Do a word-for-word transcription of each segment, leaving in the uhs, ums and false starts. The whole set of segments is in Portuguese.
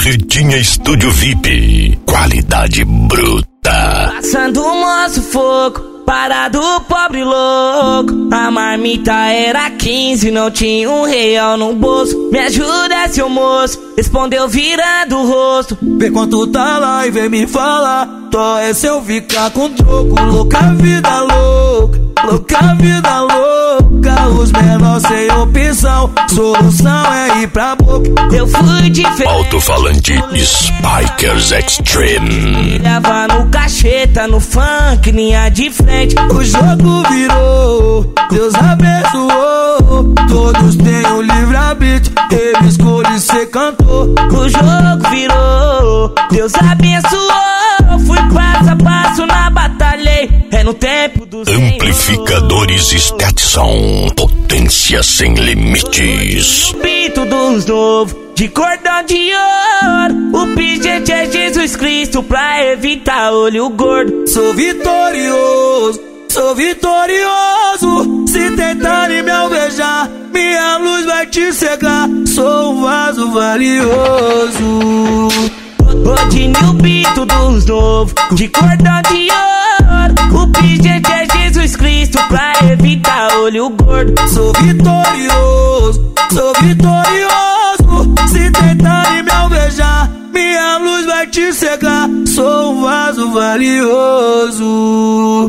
Barretinha Estúdio V I P. Qualidade bruta. Passando o moço fogo, parado pobre louco. A marmita era quinze, não tinha um real no bolso. Me ajuda, seu moço, respondeu virando o rosto. Vê quanto tá lá e vem me falar. Tó é se eu ficar com troco. Louca vida louca, louca vida louca. Os menores sem opção, solução é ir pra boca. Eu fui diferente. Alto-falante Spikers Extreme. Leva no cacheta, no funk, linha de frente. O jogo virou, Deus abençoou. Todos têm um livre-arbítrio, ele escolhe ser cantor. O jogo virou, Deus abençoou. Fui passo a passo na batalha, é no tempo dos Amplificadores Stetson, potência sem limites. O pito dos novos, de cordão de ouro. O pingente é Jesus Cristo pra evitar olho gordo. Sou vitorioso, sou vitorioso. Se tentarem me alvejar, minha luz vai te cegar. Sou um vaso valioso. Rodinho o pito dos novos, de cordão de ouro. O pingente é Jesus Cristo pra evitar olho gordo. Sou vitorioso, sou vitorioso. Se tentarem me alvejar, minha luz vai te cegar. Sou um vaso valioso.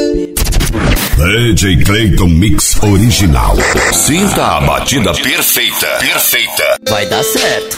D J Clayton Mix Original. Sinta a batida perfeita, perfeita. Vai dar certo.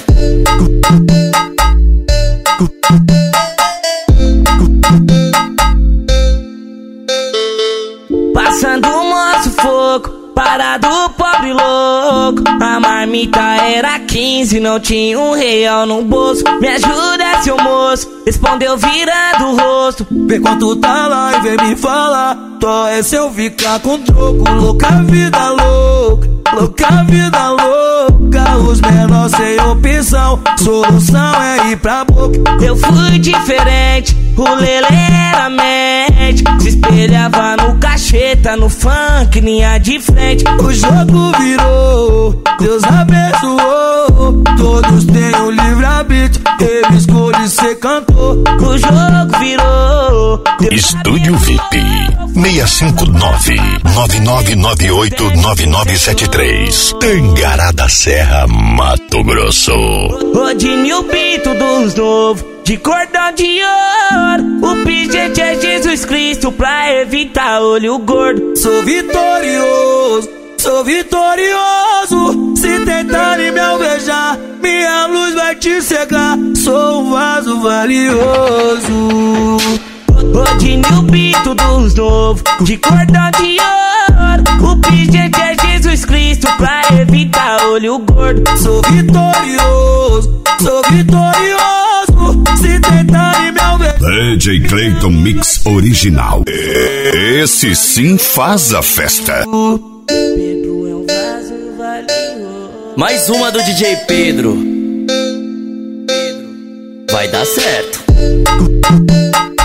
Passando o moço fogo, parado pobre louco. A marmita era quinze, não tinha um real no bolso. Me ajuda, seu moço, respondeu virando o rosto. Vê quanto tá lá e vem me falar. Tó é se eu ficar com troco. Louca vida louca, louca vida louca. Os menores sem opção, solução é ir pra boca. Eu fui diferente, o Lele era mente. Se espelhava no cacheta, no funk, linha de frente. O jogo virou, Deus abençoou. Todos têm um livre-arbítrio, ele escolhe ser cantor. O jogo virou, Deus Estúdio V I P seis cinco nove, nove nove nove oito, nove nove sete três. Tangará da Serra, Mato Grosso. Rodinho o pito dos novos, de cordão de ouro. O pingente é Jesus Cristo pra evitar olho gordo. Sou vitorioso, sou vitorioso. Se tentarem me alvejar, minha luz vai te cegar. Sou um vaso valioso. Rodinho o pito dos novos, de cordão de ouro. O pingente é Jesus Cristo pra evitar olho gordo. Sou vitorioso, sou vitorioso. Se tentarem me alvejar. D J Clayton Mix Original. Esse sim faz a festa. Pedro é um vaso valioso. Mais uma do D J Pedro. Vai dar certo.